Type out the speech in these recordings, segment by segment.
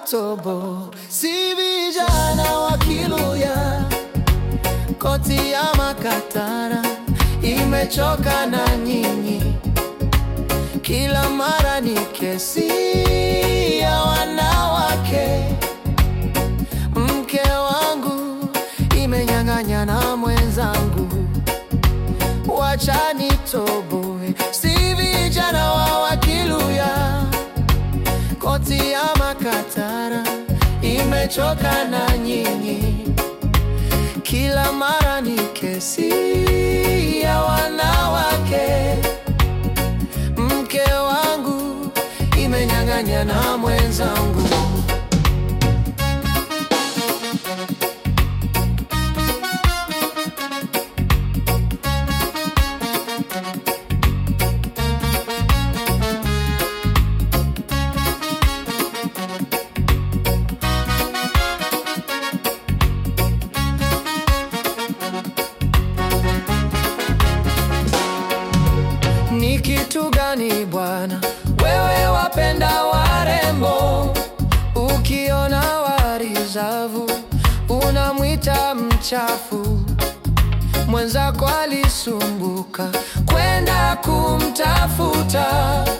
tobo, si vijana wa Kiluya. Koti ya Makatara imechoka na nyinyi, kila mara ni kesi ya wanawake. Mke wangu imenyang'anya na mwenzangu, wacha nitoboe, si vijana wa Kiluya. Koti ya Makatara imechoka na nyinyi, kila mara ni kesi ya wanawake. Mke wangu imenyang'anya na mwenzangu. Ni kitu gani bwana, wewe wapenda warembo? Ukiona warizavu unamwita mchafu. Mwenzako alisumbuka kwenda kumtafuta,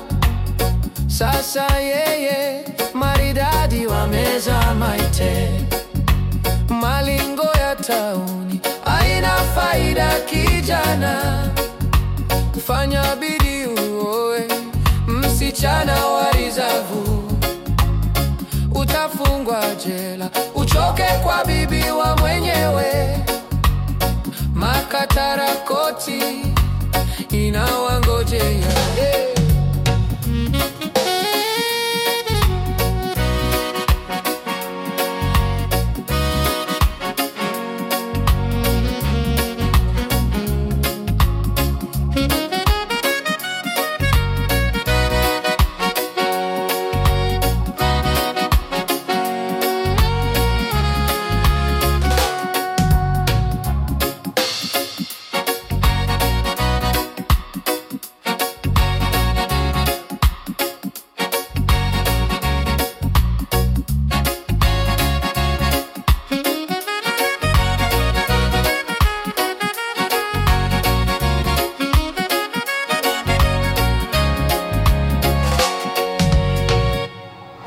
sasa yeye maridadi wameza maite. Malingo ya tauni haina faida kijana, fanya bidii uoe msichana warizavu. Utafungwa jela, uchoke kwa bibi wa